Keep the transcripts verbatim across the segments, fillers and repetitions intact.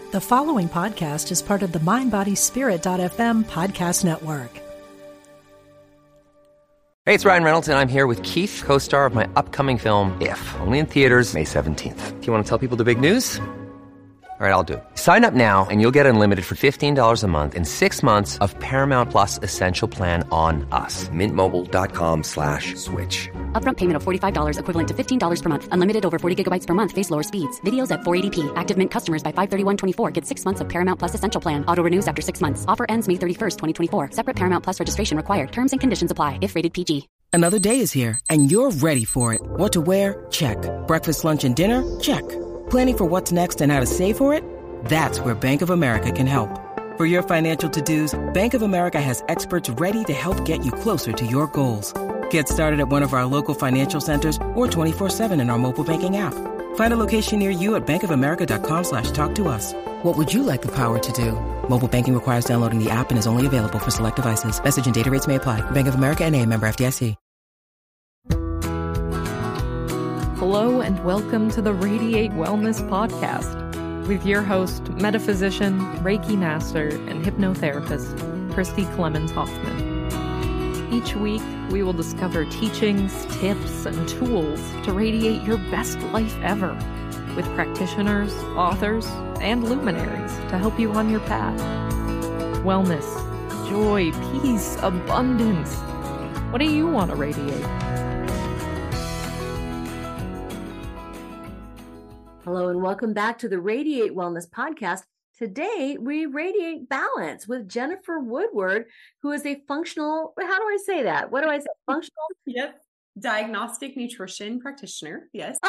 The following podcast is part of the mind body spirit dot f m podcast network. Hey, it's Ryan Reynolds, and I'm here with Keith, co-star of my upcoming film, If, only in theaters May seventeenth. Do you want to tell people the big news? All right, I'll do it. Sign up now and you'll get unlimited for fifteen dollars a month and six months of Paramount Plus Essential Plan on us. Mint Mobile dot com slash switch. Upfront payment of forty-five dollars equivalent to fifteen dollars per month. Unlimited over forty gigabytes per month. Face lower speeds. Videos at four eighty p. Active Mint customers by five thirty-one twenty-four get six months of Paramount Plus Essential Plan. Auto renews after six months. Offer ends May thirty-first, twenty twenty-four. Separate Paramount Plus registration required. Terms and conditions apply if rated P G. Another day is here, and you're ready for it. What to wear? Check. Breakfast, lunch, and dinner? Check. Planning for what's next and how to save for it? That's where Bank of America can help. For your financial to-dos, Bank of America has experts ready to help get you closer to your goals. Get started at one of our local financial centers or twenty-four seven in our mobile banking app. Find a location near you at bankofamerica.com slash talk to us. What would you like the power to do? Mobile banking requires downloading the app and is only available for select devices. Message and data rates may apply. Bank of America N A, member F D I C. Hello and welcome to the Radiate Wellness Podcast with your host, metaphysician, Reiki master, and hypnotherapist, Christy Clemens Hoffman. Each week, we will discover teachings, tips, and tools to radiate your best life ever with practitioners, authors, and luminaries to help you on your path. Wellness, joy, peace, abundance. What do you want to radiate? Hello and welcome back to the Radiate Wellness Podcast. Today, we radiate balance with Jennifer Woodward, who is a functional, how do I say that? What do I say? Functional? Yep. Diagnostic nutrition practitioner. Yes.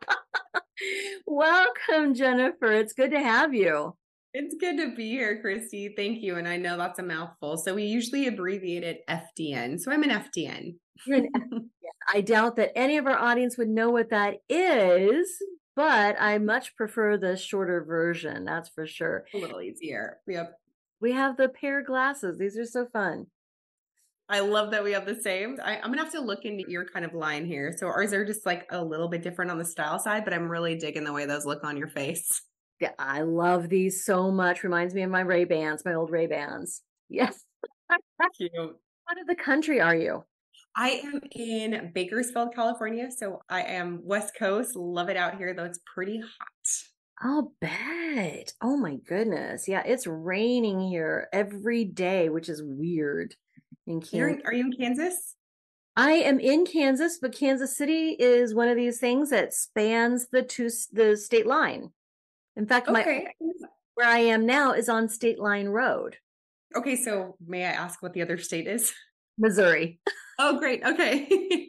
Welcome, Jennifer. It's good to have you. It's good to be here, Christy. Thank you. And I know that's a mouthful. So we usually abbreviate it F D N. So I'm an F D N. You're an F D N. I doubt that any of our audience would know what that is, but I much prefer the shorter version. That's for sure. A little easier. Yep. We have the pair of glasses. These are so fun. I love that we have the same. I, I'm going to have to look into your kind of line here. So ours are just like a little bit different on the style side, but I'm really digging the way those look on your face. Yeah, I love these so much. Reminds me of my Ray-Bans, my old Ray-Bans. Yes. Cute. What of the country are you? I am in Bakersfield, California. So I am West Coast. Love it out here, though it's pretty hot. I'll bet. Oh my goodness. Yeah, it's raining here every day, which is weird. In Kansas. Are you in Kansas? I am in Kansas, but Kansas City is one of these things that spans the two the state line. In fact, okay. my where I am now is on State Line Road. Okay, so may I ask what the other state is? Missouri. Oh, great. Okay.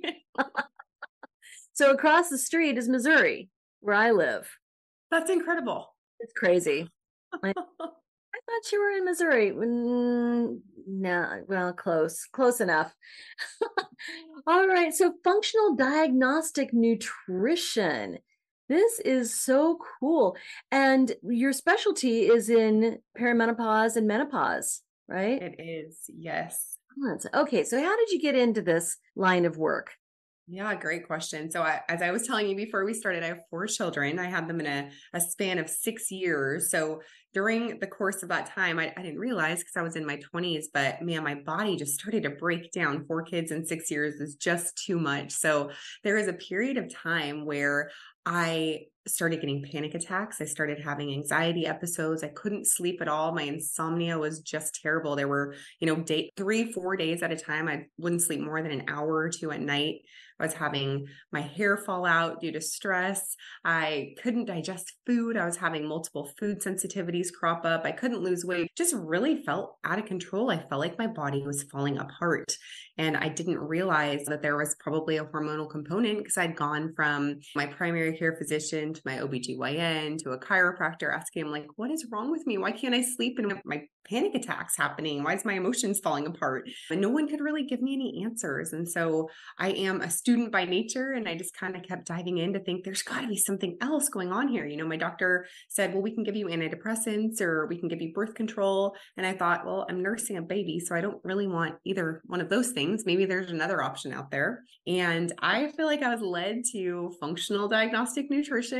So across the street is Missouri, where I live. That's incredible. It's crazy. I, I thought you were in Missouri. Mm, no, well, close, close enough. All right. So functional diagnostic nutrition. This is so cool. And your specialty is in perimenopause and menopause, right? It is. Yes. Okay. So how did you get into this line of work? Yeah, great question. So I, as I was telling you before we started, I have four children. I had them in a, a span of six years. So during the course of that time, I, I didn't realize because I was in my twenties, but man, my body just started to break down. Four kids in six years is just too much. So there was a period of time where I started getting panic attacks. I started having anxiety episodes. I couldn't sleep at all. My insomnia was just terrible. There were, you know, day, three, four days at a time. I wouldn't sleep more than an hour or two at night. I was having my hair fall out due to stress. I couldn't digest food. I was having multiple food sensitivities crop up. I couldn't lose weight. Just really felt out of control. I felt like my body was falling apart. And I didn't realize that there was probably a hormonal component because I'd gone from my primary care physician to my O B G Y N to a chiropractor asking him, like, what is wrong with me? Why can't I sleep? And my panic attacks happening? Why is my emotions falling apart? And no one could really give me any answers. And so I am a student by nature. And I just kind of kept diving in to think there's got to be something else going on here. You know, my doctor said, well, we can give you antidepressants or we can give you birth control. And I thought, well, I'm nursing a baby, so I don't really want either one of those things. Maybe there's another option out there. And I feel like I was led to functional diagnostic nutrition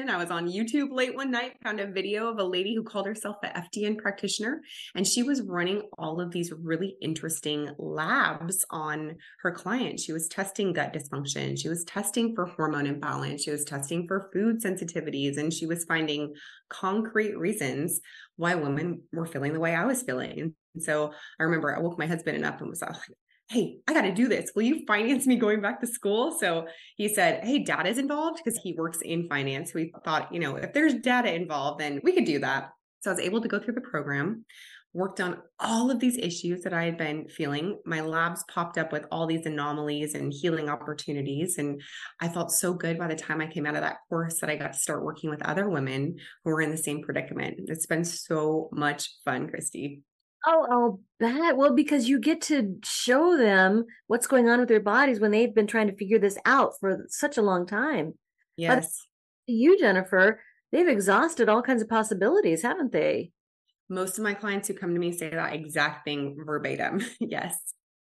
information. I was on YouTube late one night, found a video of a lady who called herself the F D N practitioner, and she was running all of these really interesting labs on her clients. She was testing gut dysfunction. She was testing for hormone imbalance. She was testing for food sensitivities, and she was finding concrete reasons why women were feeling the way I was feeling. And so I remember I woke my husband up and was like, hey, I got to do this. Will you finance me going back to school? So he said, hey, data's involved, because he works in finance. We thought, you know, if there's data involved, then we could do that. So I was able to go through the program, worked on all of these issues that I had been feeling. My labs popped up with all these anomalies and healing opportunities. And I felt so good by the time I came out of that course that I got to start working with other women who were in the same predicament. It's been so much fun, Christy. Oh, I'll bet. Well, because you get to show them what's going on with their bodies when they've been trying to figure this out for such a long time. Yes. But you, Jennifer, they've exhausted all kinds of possibilities, haven't they? Most of my clients who come to me say that exact thing verbatim. Yes.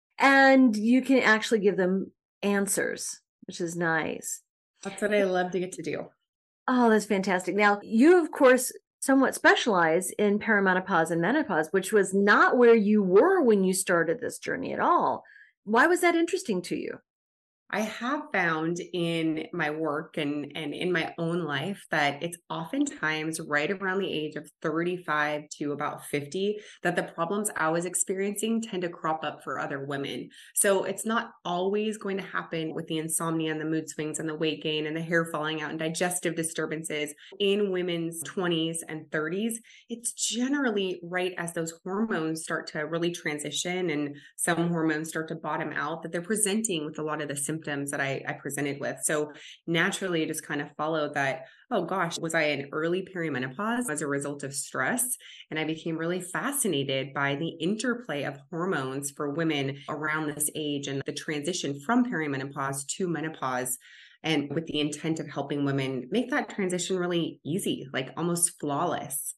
And you can actually give them answers, which is nice. That's what I love to get to do. Oh, that's fantastic. Now, you, of course, somewhat specialize in perimenopause and menopause, which was not where you were when you started this journey at all. Why was that interesting to you? I have found in my work and, and in my own life that it's oftentimes right around the age of thirty-five to about fifty that the problems I was experiencing tend to crop up for other women. So it's not always going to happen with the insomnia and the mood swings and the weight gain and the hair falling out and digestive disturbances in women's twenties and thirties. It's generally right as those hormones start to really transition and some hormones start to bottom out that they're presenting with a lot of the symptoms symptoms that I, I presented with. So naturally, it just kind of followed that, oh gosh, was I in early perimenopause as a result of stress? And I became really fascinated by the interplay of hormones for women around this age and the transition from perimenopause to menopause. And with the intent of helping women make that transition really easy, like almost flawless.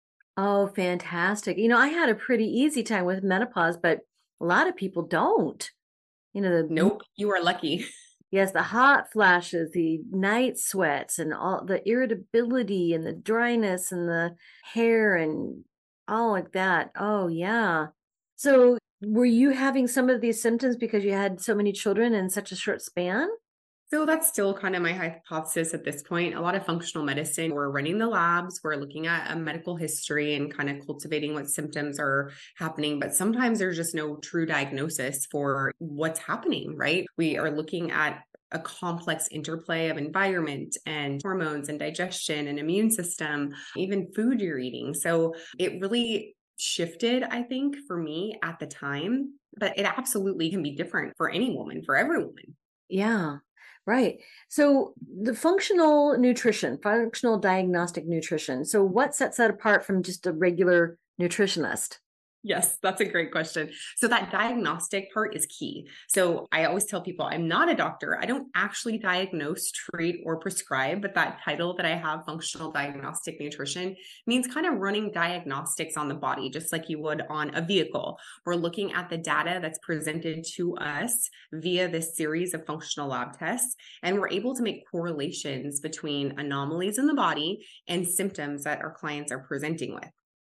Oh, fantastic. You know, I had a pretty easy time with menopause, but a lot of people don't. You know, the nope, you are lucky. Yes, the hot flashes, the night sweats, and all the irritability and the dryness and the hair and all like that. Oh, yeah. So were you having some of these symptoms because you had so many children in such a short span? So that's still kind of my hypothesis at this point. A lot of functional medicine, we're running the labs, we're looking at a medical history and kind of cultivating what symptoms are happening. But sometimes there's just no true diagnosis for what's happening, right? We are looking at a complex interplay of environment and hormones and digestion and immune system, even food you're eating. So it really shifted, I think, for me at the time, but it absolutely can be different for any woman, for every woman. Yeah. Right. So the functional nutrition, functional diagnostic nutrition. So what sets that apart from just a regular nutritionist? Yes, that's a great question. So that diagnostic part is key. So I always tell people I'm not a doctor. I don't actually diagnose, treat, or prescribe, but that title that I have, functional diagnostic nutrition, means kind of running diagnostics on the body, just like you would on a vehicle. We're looking at the data that's presented to us via this series of functional lab tests, and we're able to make correlations between anomalies in the body and symptoms that our clients are presenting with.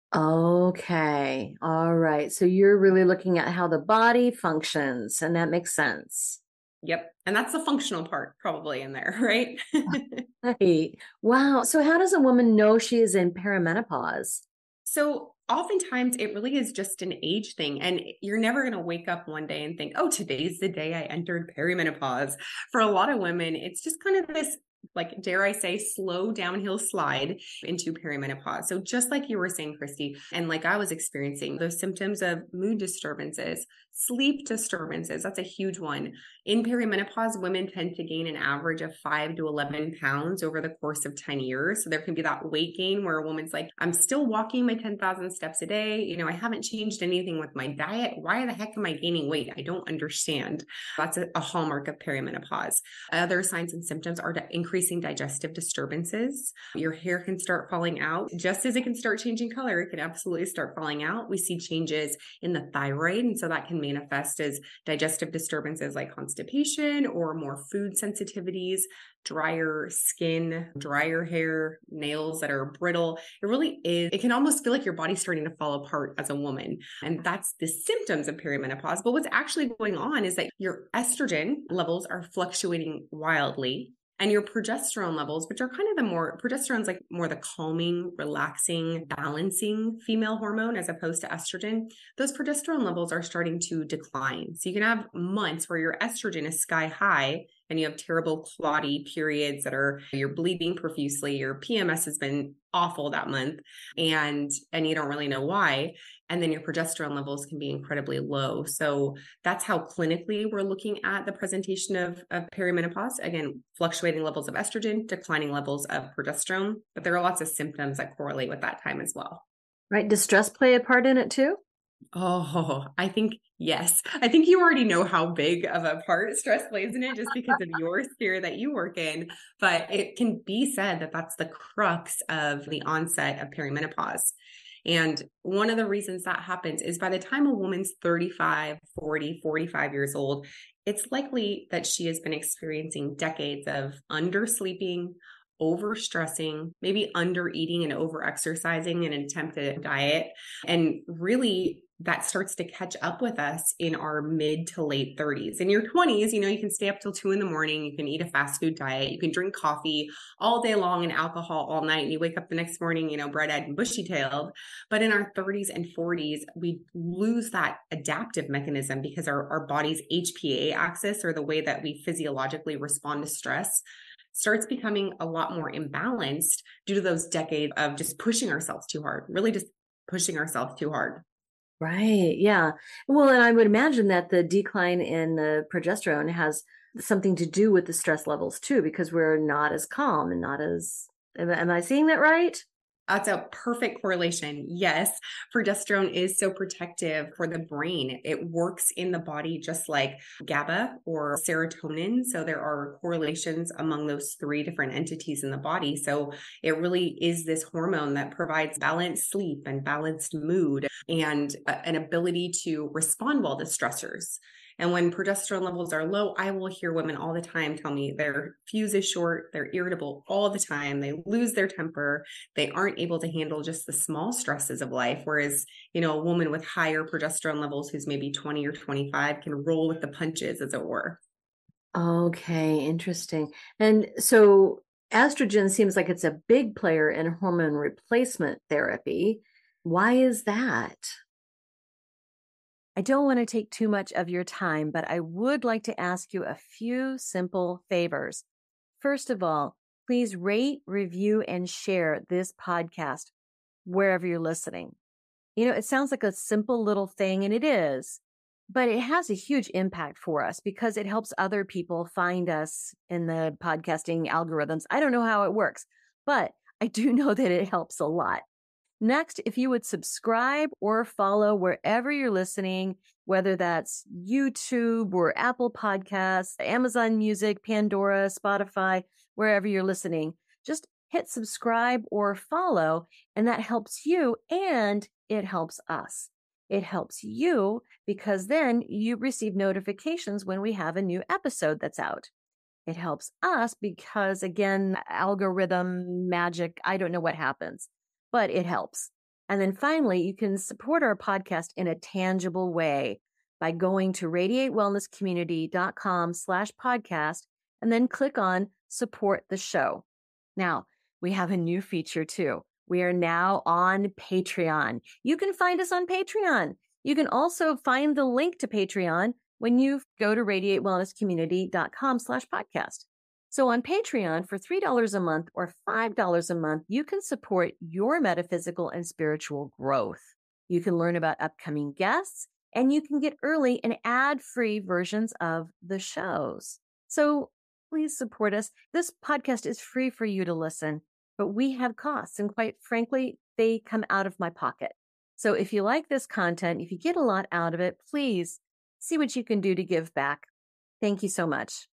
Okay. All right. So you're really looking at how the body functions, and that makes sense. Yep. And that's the functional part probably in there, right? Right. Wow. So how does a woman know she is in perimenopause? So oftentimes it really is just an age thing. And you're never going to wake up one day and think, oh, today's the day I entered perimenopause. For a lot of women, it's just kind of this, like, dare I say, slow downhill slide into perimenopause. So just like you were saying, Christy, and like I was experiencing, those symptoms of mood disturbances, sleep disturbances, that's a huge one. In perimenopause, women tend to gain an average of five to eleven pounds over the course of ten years. So there can be that weight gain where a woman's like, I'm still walking my ten thousand steps a day. You know, I haven't changed anything with my diet. Why the heck am I gaining weight? I don't understand. That's a, a hallmark of perimenopause. Other signs and symptoms are to increase increasing digestive disturbances. Your hair can start falling out. Just as it can start changing color, it can absolutely start falling out. We see changes in the thyroid, and so that can manifest as digestive disturbances like constipation or more food sensitivities, drier skin, drier hair, nails that are brittle. It really is, it can almost feel like your body's starting to fall apart as a woman. And that's the symptoms of perimenopause. But what's actually going on is that your estrogen levels are fluctuating wildly. And your progesterone levels, which are kind of the more, progesterone's like more the calming, relaxing, balancing female hormone as opposed to estrogen. Those progesterone levels are starting to decline. So you can have months where your estrogen is sky high and you have terrible clotty periods that are, you're bleeding profusely, your P M S has been awful that month, and and you don't really know why. And then your progesterone levels can be incredibly low. So that's how clinically we're looking at the presentation of, of perimenopause. Again, fluctuating levels of estrogen, declining levels of progesterone, but there are lots of symptoms that correlate with that time as well. Right. Does stress play a part in it too? Oh, I think, yes. I think you already know how big of a part stress plays in it just because of your sphere that you work in. But it can be said that that's the crux of the onset of perimenopause. And one of the reasons that happens is by the time a woman's thirty-five, forty, forty-five years old, it's likely that she has been experiencing decades of undersleeping, overstressing, maybe under eating and over exercising in an attempted diet. And really that starts to catch up with us in our mid to late thirties. In your twenties, you know, you can stay up till two in the morning. You can eat a fast food diet. You can drink coffee all day long and alcohol all night. And you wake up the next morning, you know, bright-eyed and bushy-tailed. But in our thirties and forties, we lose that adaptive mechanism because our, our body's H P A axis, or the way that we physiologically respond to stress, starts becoming a lot more imbalanced due to those decades of just pushing ourselves too hard, really just pushing ourselves too hard. Right. Yeah. Well, and I would imagine that the decline in the progesterone has something to do with the stress levels too, because we're not as calm and not as, am, am I seeing that right? That's a perfect correlation. Yes, progesterone is so protective for the brain. It works in the body just like GABA or serotonin. So there are correlations among those three different entities in the body. So it really is this hormone that provides balanced sleep and balanced mood and an ability to respond well to stressors. And when progesterone levels are low, I will hear women all the time tell me their fuse is short, they're irritable all the time, they lose their temper, they aren't able to handle just the small stresses of life. Whereas, you know, a woman with higher progesterone levels who's maybe twenty or twenty-five can roll with the punches, as it were. Okay, interesting. And so estrogen seems like it's a big player in hormone replacement therapy. Why is that? I don't want to take too much of your time, but I would like to ask you a few simple favors. First of all, please rate, review, and share this podcast wherever you're listening. You know, it sounds like a simple little thing, and it is, but it has a huge impact for us because it helps other people find us in the podcasting algorithms. I don't know how it works, but I do know that it helps a lot. Next, if you would subscribe or follow wherever you're listening, whether that's YouTube or Apple Podcasts, Amazon Music, Pandora, Spotify, wherever you're listening, just hit subscribe or follow, and that helps you and it helps us. It helps you because then you receive notifications when we have a new episode that's out. It helps us because, again, algorithm magic, I don't know what happens, but it helps. And then finally, you can support our podcast in a tangible way by going to radiatewellnesscommunity.com slash podcast and then click on support the show. Now, we have a new feature too. We are now on Patreon. You can find us on Patreon. You can also find the link to Patreon when you go to radiatewellnesscommunity.com slash podcast. So on Patreon, for three dollars a month or five dollars a month, you can support your metaphysical and spiritual growth. You can learn about upcoming guests, and you can get early and ad-free versions of the shows. So please support us. This podcast is free for you to listen, but we have costs, and quite frankly, they come out of my pocket. So if you like this content, if you get a lot out of it, please see what you can do to give back. Thank you so much.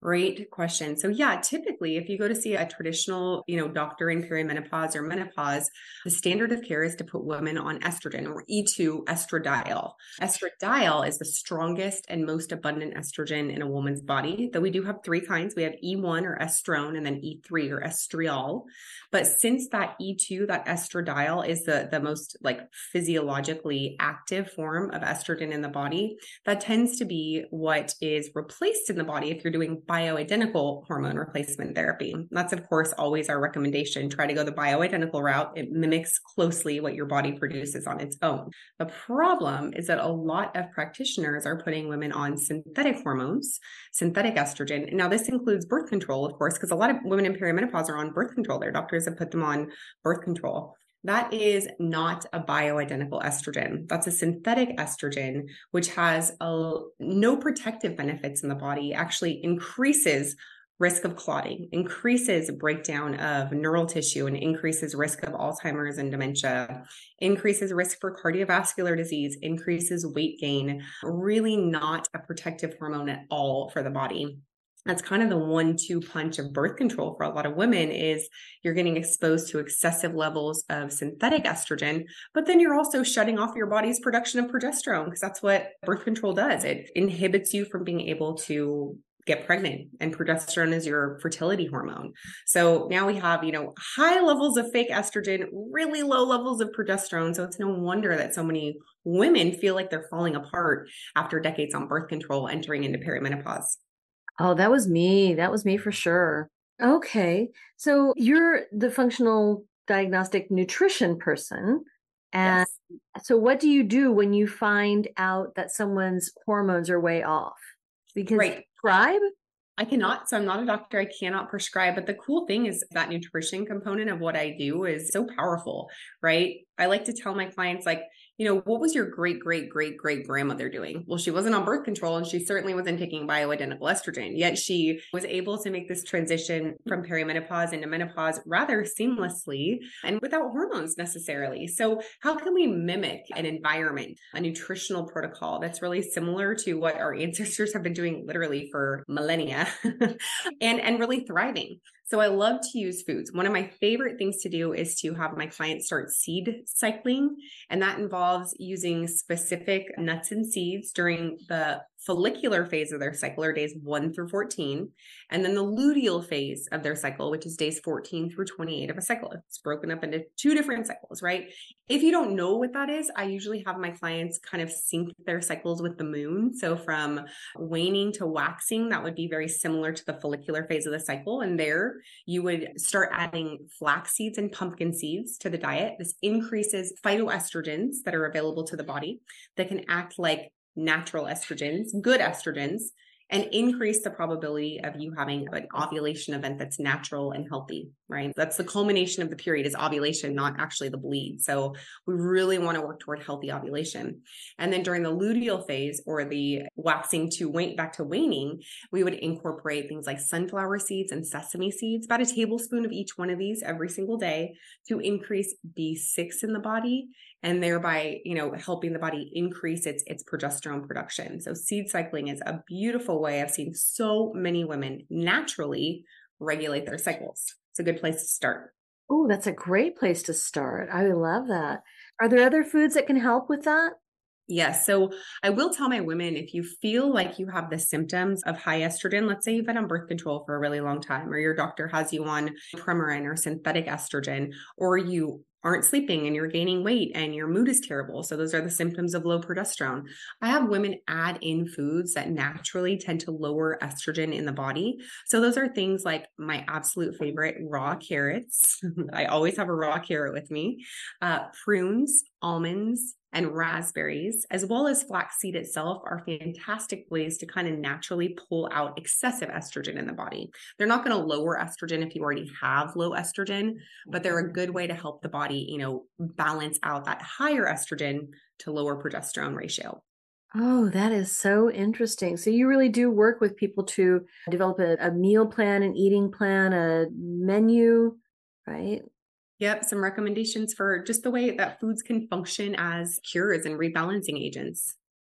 Great question. So yeah, typically if you go to see a traditional, you know, doctor in perimenopause or menopause, the standard of care is to put women on estrogen or E two estradiol. Estradiol is the strongest and most abundant estrogen in a woman's body. Though we do have three kinds. We have E one or estrone and then E three or estriol. But since that E two, that estradiol is the, the most like physiologically active form of estrogen in the body, that tends to be what is replaced in the body if you're doing bioidentical hormone replacement therapy. That's, of course, always our recommendation. Try to go the bioidentical route. It mimics closely what your body produces on its own. The problem is that a lot of practitioners are putting women on synthetic hormones, synthetic estrogen. Now, this includes birth control, of course, because a lot of women in perimenopause are on birth control. Their doctors have put them on birth control. That is not a bioidentical estrogen. That's a synthetic estrogen, which has a, no protective benefits in the body, actually increases risk of clotting, increases breakdown of neural tissue, and increases risk of Alzheimer's and dementia, increases risk for cardiovascular disease, increases weight gain, really not a protective hormone at all for the body. That's kind of the one two punch of birth control for a lot of women is you're getting exposed to excessive levels of synthetic estrogen, but then you're also shutting off your body's production of progesterone because that's what birth control does. It inhibits you from being able to get pregnant, and progesterone is your fertility hormone. So now we have, you know, high levels of fake estrogen, really low levels of progesterone. So it's no wonder that so many women feel like they're falling apart after decades on birth control entering into perimenopause. Oh, that was me. That was me for sure. Okay. So you're the functional diagnostic nutrition person. And yes. So what do you do when you find out that someone's hormones are way off? Because right. prescribe? I cannot. So I'm not a doctor. I cannot prescribe. But the cool thing is that nutrition component of what I do is so powerful, right? I like to tell my clients, like, you know, what was your great, great, great, great grandmother doing? Well, she wasn't on birth control and she certainly wasn't taking bioidentical estrogen, yet she was able to make this transition from perimenopause into menopause rather seamlessly and without hormones necessarily. So how can we mimic an environment, a nutritional protocol that's really similar to what our ancestors have been doing literally for millennia and, and really thriving? So I love to use foods. One of my favorite things to do is to have my clients start seed cycling. And that involves using specific nuts and seeds during the follicular phase of their cycle, or days one through fourteen, and then the luteal phase of their cycle, which is days fourteen through twenty-eight of a cycle. It's broken up into two different cycles, right? If you don't know what that is, I usually have my clients kind of sync their cycles with the moon. So from waning to waxing, that would be very similar to the follicular phase of the cycle. And there you would start adding flax seeds and pumpkin seeds to the diet. This increases phytoestrogens that are available to the body that can act like natural estrogens, good estrogens, and increase the probability of you having an ovulation event that's natural and healthy, right? That's the culmination of the period is ovulation, not actually the bleed. So we really want to work toward healthy ovulation. And then during the luteal phase, or the waxing to wane, back to waning, we would incorporate things like sunflower seeds and sesame seeds, about a tablespoon of each one of these every single day to increase B six in the body, and thereby, you know, helping the body increase its, its progesterone production. So seed cycling is a beautiful way. I've seen so many women naturally regulate their cycles. It's a good place to start. Oh, that's a great place to start. I love that. Are there other foods that can help with that? Yes. So I will tell my women, if you feel like you have the symptoms of high estrogen, let's say you've been on birth control for a really long time, or your doctor has you on Premarin or synthetic estrogen, or you aren't sleeping and you're gaining weight and your mood is terrible. So those are the symptoms of low progesterone. I have women add in foods that naturally tend to lower estrogen in the body. So those are things like my absolute favorite, raw carrots. I always have a raw carrot with me, uh, prunes, almonds, and raspberries, as well as flaxseed itself, are fantastic ways to kind of naturally pull out excessive estrogen in the body. They're not going to lower estrogen if you already have low estrogen, but they're a good way to help the body, you know, balance out that higher estrogen to lower progesterone ratio. Oh, that is so interesting. So you really do work with people to develop a, a meal plan, an eating plan, a menu, right? Yep. Some recommendations for just the way that foods can function as cures and rebalancing agents.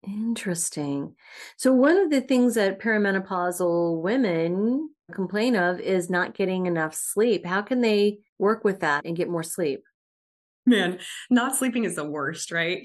Interesting. So one of the things that perimenopausal women complain of is not getting enough sleep. How can they work with that and get more sleep? Man, not sleeping is the worst, right?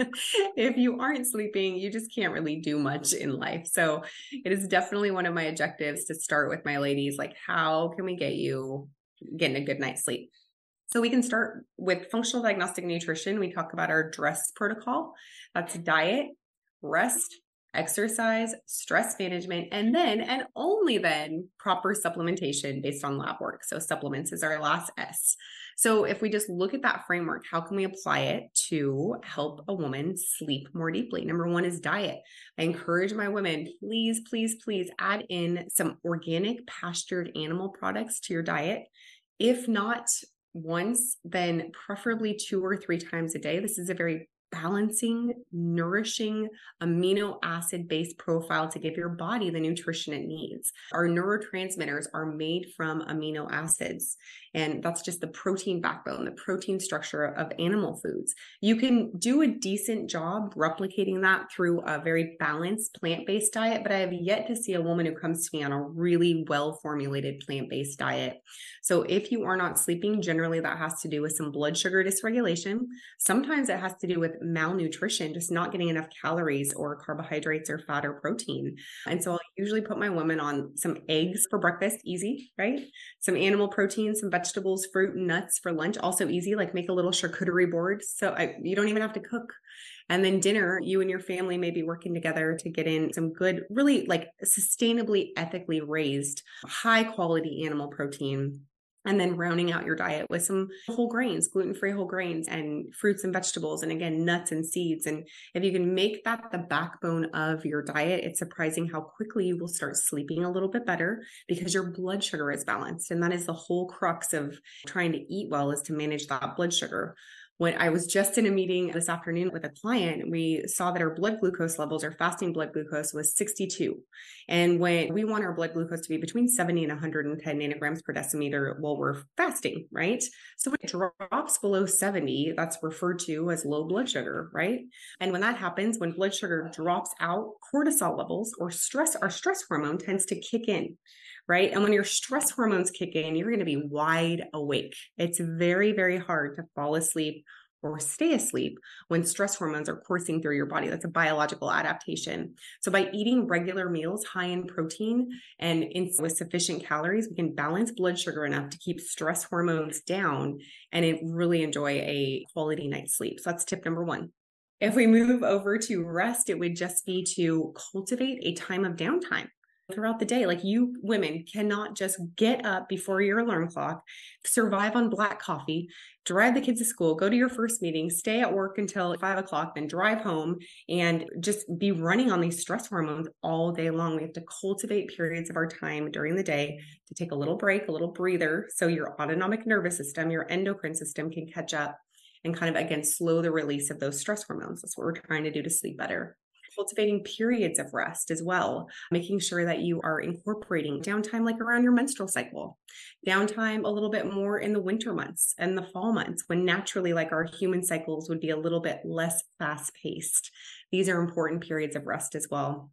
If you aren't sleeping, you just can't really do much in life. So it is definitely one of my objectives to start with my ladies, like, how can we get you getting a good night's sleep? So we can start with functional diagnostic nutrition. We talk about our DRESS protocol. That's diet, rest, exercise, stress management, and then, and only then, proper supplementation based on lab work. So supplements is our last S. So if we just look at that framework, how can we apply it to help a woman sleep more deeply? Number one is diet. I encourage my women, please, please, please add in some organic pastured animal products to your diet. If not once, then preferably two or three times a day. This is a very balancing, nourishing, amino acid based profile to give your body the nutrition it needs. Our neurotransmitters are made from amino acids, and that's just the protein backbone, the protein structure of animal foods. You can do a decent job replicating that through a very balanced plant-based diet, but I have yet to see a woman who comes to me on a really well-formulated plant-based diet. So if you are not sleeping, generally that has to do with some blood sugar dysregulation. Sometimes it has to do with malnutrition, just not getting enough calories or carbohydrates or fat or protein. And so I'll usually put my women on some eggs for breakfast, easy, right? Some animal protein, some vegetables, fruit, and nuts for lunch, also easy, like make a little charcuterie board. So I, you don't even have to cook. And then dinner, you and your family may be working together to get in some good, really like sustainably, ethically raised, high quality animal protein. And then rounding out your diet with some whole grains, gluten-free whole grains and fruits and vegetables. And again, nuts and seeds. And if you can make that the backbone of your diet, it's surprising how quickly you will start sleeping a little bit better because your blood sugar is balanced. And that is the whole crux of trying to eat well, is to manage that blood sugar. When I was just in a meeting this afternoon with a client, we saw that our blood glucose levels, our fasting blood glucose, was sixty-two. And when we want our blood glucose to be between seventy and one hundred ten nanograms per decimeter while we're fasting, right? So when it drops below seventy, that's referred to as low blood sugar, right? And when that happens, when blood sugar drops out, cortisol levels or stress, our stress hormone tends to kick in. Right. And when your stress hormones kick in, you're going to be wide awake. It's very, very hard to fall asleep or stay asleep when stress hormones are coursing through your body. That's a biological adaptation. So by eating regular meals high in protein and in, with sufficient calories, we can balance blood sugar enough to keep stress hormones down and it really enjoy a quality night's sleep. So that's tip number one. If we move over to rest, it would just be to cultivate a time of downtime throughout the day. Like, you women cannot just get up before your alarm clock, survive on black coffee, drive the kids to school, go to your first meeting, stay at work until five o'clock, then drive home and just be running on these stress hormones all day long. We have to cultivate periods of our time during the day to take a little break, a little breather, so your autonomic nervous system, your endocrine system can catch up and kind of, again, slow the release of those stress hormones. That's what we're trying to do to sleep better. Cultivating periods of rest as well, making sure that you are incorporating downtime like around your menstrual cycle, downtime a little bit more in the winter months and the fall months when naturally, like, our human cycles would be a little bit less fast paced. These are important periods of rest as well.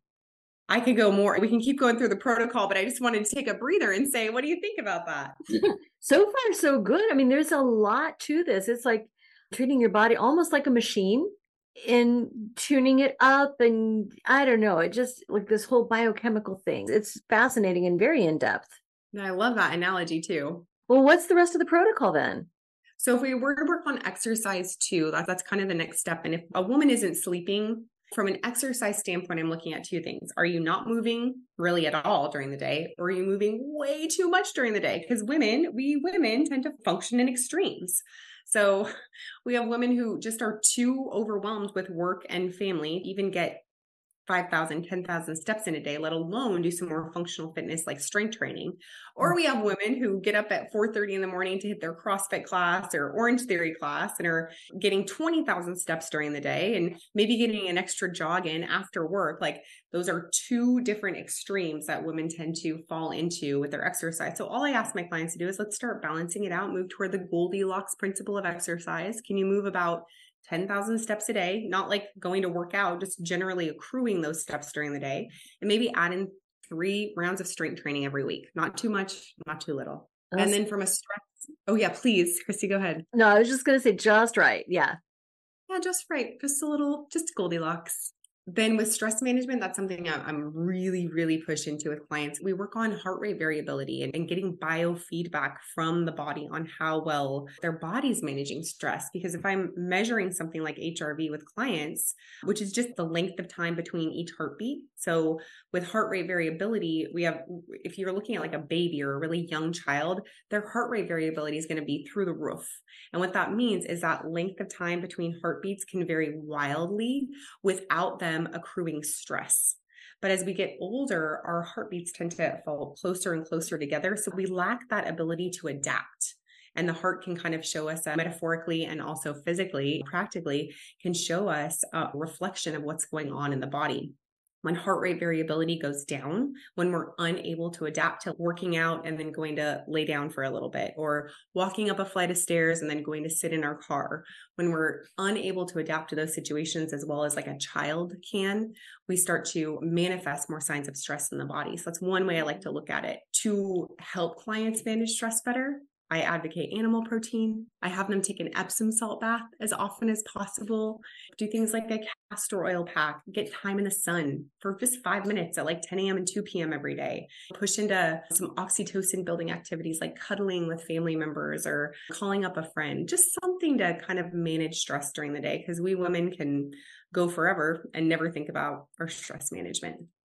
I could go more. We can keep going through the protocol, but I just wanted to take a breather and say, what do you think about that? So far, so good. I mean, there's a lot to this. It's like treating your body almost like a machine and tuning it up. And I don't know, it just like this whole biochemical thing. It's fascinating and very in depth. I love that analogy too. Well, what's the rest of the protocol then? So if we were to work on exercise too, that, that's kind of the next step. And if a woman isn't sleeping, from an exercise standpoint, I'm looking at two things. Are you not moving really at all during the day? Or are you moving way too much during the day? Because women, we women tend to function in extremes. So we have women who just are too overwhelmed with work and family, even get five thousand, ten thousand steps in a day, let alone do some more functional fitness like strength training. Or we have women who get up at four thirty in the morning to hit their CrossFit class or Orange Theory class and are getting twenty thousand steps during the day and maybe getting an extra jog in after work. Like, those are two different extremes that women tend to fall into with their exercise. So all I ask my clients to do is let's start balancing it out, move toward the Goldilocks principle of exercise. Can you move about ten thousand steps a day, not like going to work out, just generally accruing those steps during the day, and maybe add in three rounds of strength training every week. Not too much, not too little. That's- and then from a stress, oh yeah, please, Christy, go ahead. No, I was just going to say just right. Yeah. Yeah, just right. Just a little, just Goldilocks. Then with stress management, that's something I'm really, really push into with clients. We work on heart rate variability and, and getting biofeedback from the body on how well their body's managing stress. Because if I'm measuring something like H R V with clients, which is just the length of time between each heartbeat. So with heart rate variability, we have, if you're looking at like a baby or a really young child, their heart rate variability is going to be through the roof. And what that means is that length of time between heartbeats can vary wildly without them accruing stress. But as we get older, our heartbeats tend to fall closer and closer together. So we lack that ability to adapt. And the heart can kind of show us uh, metaphorically and also physically, practically, can show us a reflection of what's going on in the body. When heart rate variability goes down, when we're unable to adapt to working out and then going to lay down for a little bit, or walking up a flight of stairs and then going to sit in our car, when we're unable to adapt to those situations as well as like a child can, we start to manifest more signs of stress in the body. So that's one way I like to look at it. To help clients manage stress better, I advocate animal protein. I have them take an Epsom salt bath as often as possible. Do things like a castor oil pack, get time in the sun for just five minutes at like ten a.m. and two p.m. every day. Push into some oxytocin building activities like cuddling with family members or calling up a friend, just something to kind of manage stress during the day, because we women can go forever and never think about our stress management.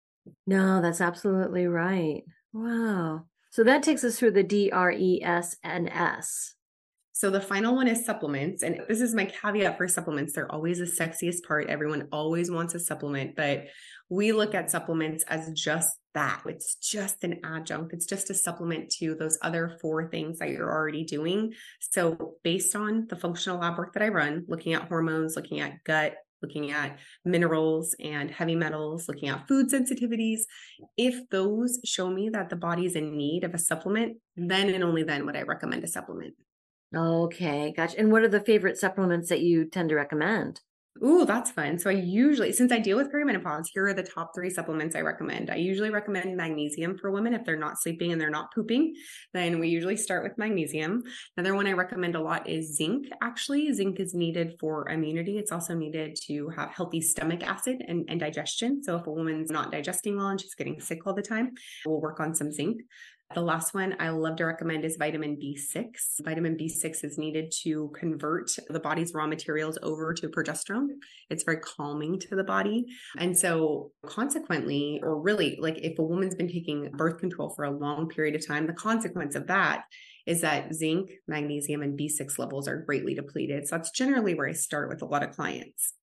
No, that's absolutely right. Wow. So that takes us through the D, R, E, S, and S. So the final one is supplements. And this is my caveat for supplements. They're always the sexiest part. Everyone always wants a supplement, but we look at supplements as just that. It's just an adjunct. It's just a supplement to those other four things that you're already doing. So based on the functional lab work that I run, looking at hormones, looking at gut, looking at minerals and heavy metals, looking at food sensitivities. If those show me that the body is in need of a supplement, then and only then would I recommend a supplement. Okay, gotcha. And what are the favorite supplements that you tend to recommend? Ooh, that's fun. So I usually, since I deal with perimenopause, here are the top three supplements I recommend. I usually recommend magnesium for women if they're not sleeping and they're not pooping. Then we usually start with magnesium. Another one I recommend a lot is zinc. Actually, zinc is needed for immunity. It's also needed to have healthy stomach acid and, and digestion. So if a woman's not digesting well and she's getting sick all the time, we'll work on some zinc. The last one I love to recommend is vitamin B six. Vitamin B six is needed to convert the body's raw materials over to progesterone. It's very calming to the body. And so consequently, or really like if a woman's been taking birth control for a long period of time, the consequence of that is that zinc, magnesium, and B six levels are greatly depleted. So that's generally where I start with a lot of clients.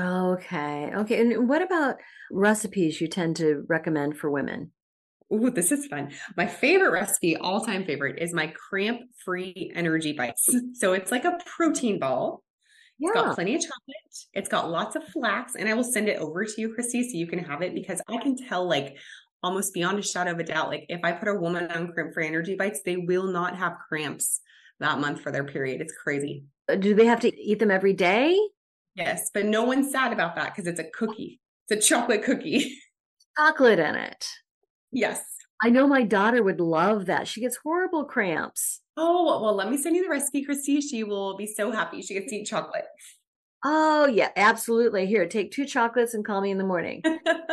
Okay. Okay. And what about recipes you tend to recommend for women? Ooh, this is fun. My favorite recipe, all-time favorite, is my cramp-free energy bites. So it's like a protein ball. Yeah. It's got plenty of chocolate. It's got lots of flax, and I will send it over to you, Christy, so you can have it, because I can tell, like, almost beyond a shadow of a doubt, like if I put a woman on cramp-free energy bites, they will not have cramps that month for their period. It's crazy. Do they have to eat them every day? Yes, but no one's sad about that because it's a cookie. It's a chocolate cookie. Chocolate in it. Yes. I know my daughter would love that. She gets horrible cramps. Oh, well, let me send you the recipe, Christy. She will be so happy. She gets to eat chocolate. Oh, yeah, absolutely. Here, take two chocolates and call me in the morning.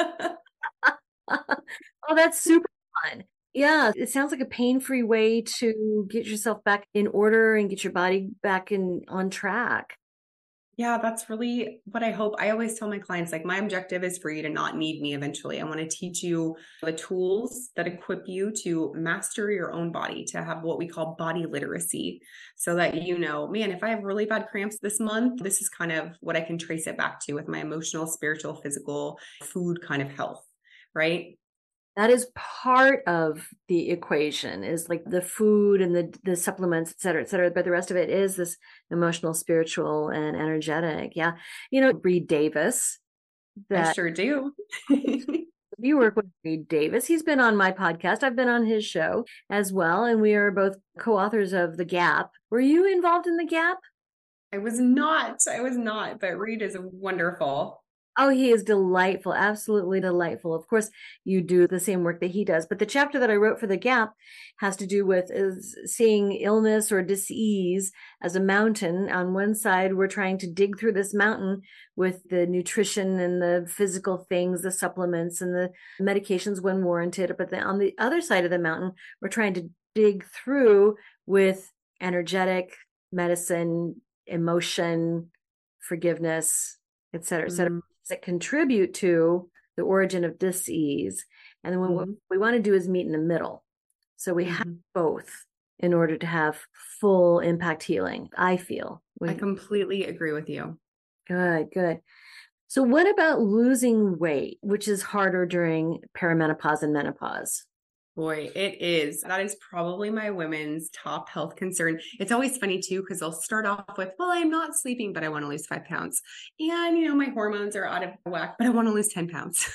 Oh, that's super fun. Yeah, it sounds like a pain-free way to get yourself back in order and get your body back in on track. Yeah, that's really what I hope. I always tell my clients, like, my objective is for you to not need me eventually. I want to teach you the tools that equip you to master your own body, to have what we call body literacy, so that, you know, man, if I have really bad cramps this month, this is kind of what I can trace it back to with my emotional, spiritual, physical, food kind of health, right? That is part of the equation, is like the food and the, the supplements, et cetera, et cetera. But the rest of it is this emotional, spiritual, and energetic. Yeah. You know, Reed Davis. That, I sure do. You work with Reed Davis. He's been on my podcast. I've been on his show as well. And we are both co-authors of The Gap. Were you involved in The Gap? I was not. I was not, but Reed is wonderful. Oh, he is delightful. Absolutely delightful. Of course, you do the same work that he does. But the chapter that I wrote for The Gap has to do with is seeing illness or disease as a mountain. On one side, we're trying to dig through this mountain with the nutrition and the physical things, the supplements and the medications when warranted. But then on the other side of the mountain, we're trying to dig through with energetic medicine, emotion, forgiveness, et cetera, et cetera. Mm-hmm. That contribute to the origin of disease. And then mm-hmm. what we want to do is meet in the middle. So we mm-hmm. have both in order to have full impact healing, I feel. I completely agree with you. Good, good. So what about losing weight, which is harder during perimenopause and menopause? Boy, it is. That is probably my women's top health concern. It's always funny too, because they'll start off with, well, I'm not sleeping, but I want to lose five pounds. And, you know, my hormones are out of whack, but I want to lose ten pounds.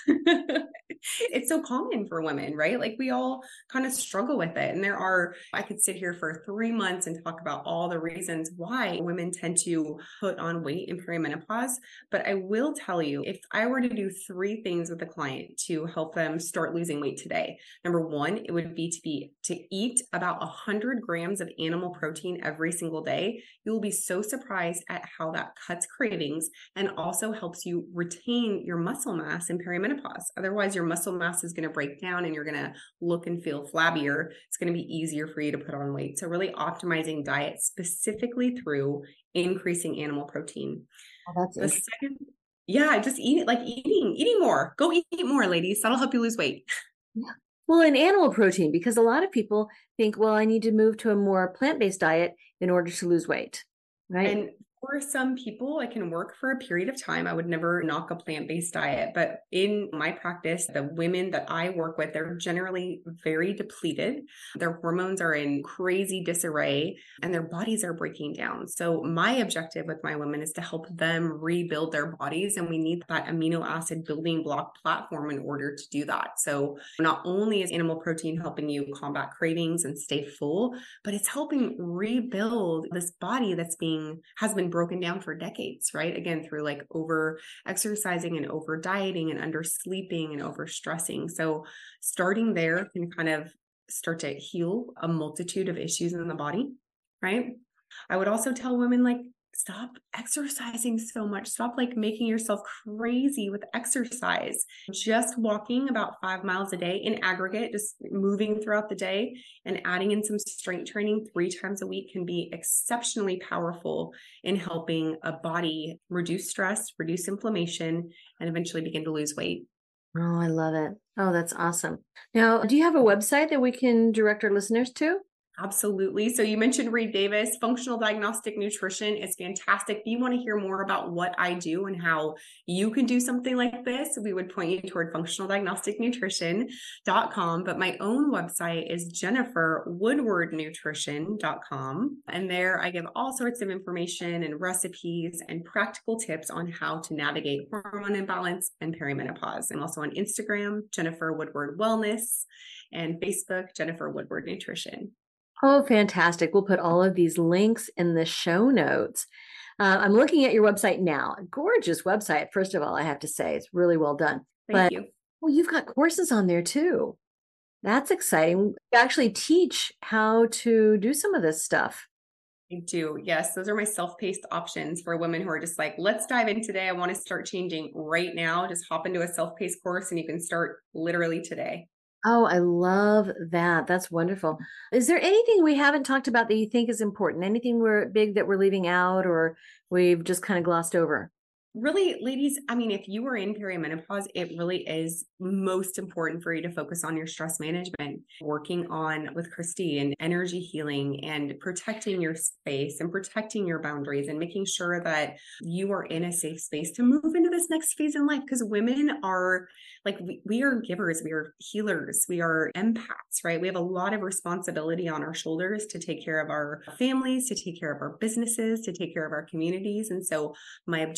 It's so common for women, right? Like we all kind of struggle with it. And there are, I could sit here for three months and talk about all the reasons why women tend to put on weight in perimenopause. But I will tell you, if I were to do three things with a client to help them start losing weight today, number one, it would be to be to eat about one hundred grams of animal protein every single day. You will be so surprised at how that cuts cravings and also helps you retain your muscle mass in perimenopause. Otherwise, your muscle mass is going to break down and you're going to look and feel flabbier. It's going to be easier for you to put on weight. So really optimizing diet specifically through increasing animal protein. Oh, that's the second, yeah, just eat it, like eating, eating more. Go eat, eat more, ladies. That'll help you lose weight. Yeah. Well, and animal protein, because a lot of people think, well, I need to move to a more plant-based diet in order to lose weight, right? And for some people, it can work for a period of time. I would never knock a plant-based diet, but in my practice, the women that I work with, they're generally very depleted. Their hormones are in crazy disarray and their bodies are breaking down. So my objective with my women is to help them rebuild their bodies. And we need that amino acid building block platform in order to do that. So not only is animal protein helping you combat cravings and stay full, but it's helping rebuild this body that's being, has been broken down for decades, right? Again, through like over exercising and over dieting and under sleeping and over stressing. So starting there can kind of start to heal a multitude of issues in the body, right? I would also tell women, like, stop exercising so much. Stop like making yourself crazy with exercise. Just walking about five miles a day in aggregate, just moving throughout the day and adding in some strength training three times a week can be exceptionally powerful in helping a body reduce stress, reduce inflammation, and eventually begin to lose weight. Oh, I love it. Oh, that's awesome. Now, do you have a website that we can direct our listeners to? Absolutely. So you mentioned Reed Davis. Functional Diagnostic Nutrition is fantastic. If you want to hear more about what I do and how you can do something like this, we would point you toward functional diagnostic nutrition dot com. But my own website is jennifer woodward nutrition dot com. And there I give all sorts of information and recipes and practical tips on how to navigate hormone imbalance and perimenopause. I'm also on Instagram, Jennifer Woodward Wellness, and Facebook, Jennifer Woodward Nutrition. Oh, fantastic. We'll put all of these links in the show notes. Uh, I'm looking at your website now. Gorgeous website. First of all, I have to say it's really well done. Thank but, you. Well, you've got courses on there too. That's exciting. You actually teach how to do some of this stuff. I do. Yes. Those are my self-paced options for women who are just like, let's dive in today. I want to start changing right now. Just hop into a self-paced course and you can start literally today. Oh, I love that. That's wonderful. Is there anything we haven't talked about that you think is important? Anything we're big that we're leaving out or we've just kind of glossed over? Really, ladies, I mean, if you are in perimenopause, it really is most important for you to focus on your stress management, working on with Christy and energy healing and protecting your space and protecting your boundaries and making sure that you are in a safe space to move into this next phase in life. Because women are like, we, we are givers, we are healers, we are empaths, right? We have a lot of responsibility on our shoulders to take care of our families, to take care of our businesses, to take care of our communities. And so my objective is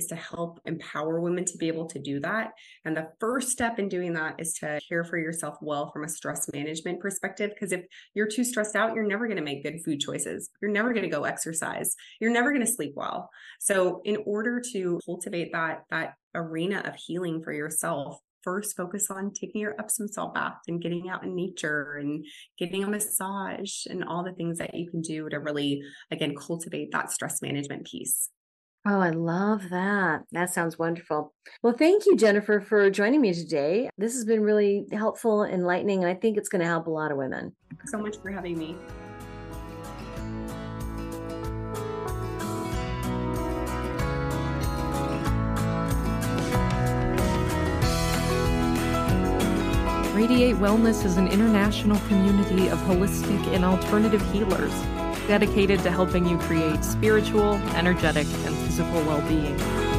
is to help empower women to be able to do that. And the first step in doing that is to care for yourself well from a stress management perspective. Because if you're too stressed out, you're never going to make good food choices. You're never going to go exercise. You're never going to sleep well. So in order to cultivate that, that arena of healing for yourself, first focus on taking your Epsom salt bath and getting out in nature and getting a massage and all the things that you can do to really, again, cultivate that stress management piece. Oh, I love that. That sounds wonderful. Well, thank you, Jennifer, for joining me today. This has been really helpful, enlightening, and I think it's going to help a lot of women. Thanks so much for having me. Radiate Wellness is an international community of holistic and alternative healers dedicated to helping you create spiritual, energetic, and physical well-being.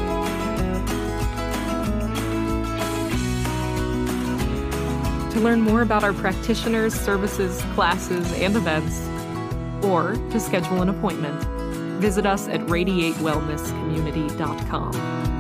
To learn more about our practitioners, services, classes, and events, or to schedule an appointment, visit us at radiate wellness community dot com.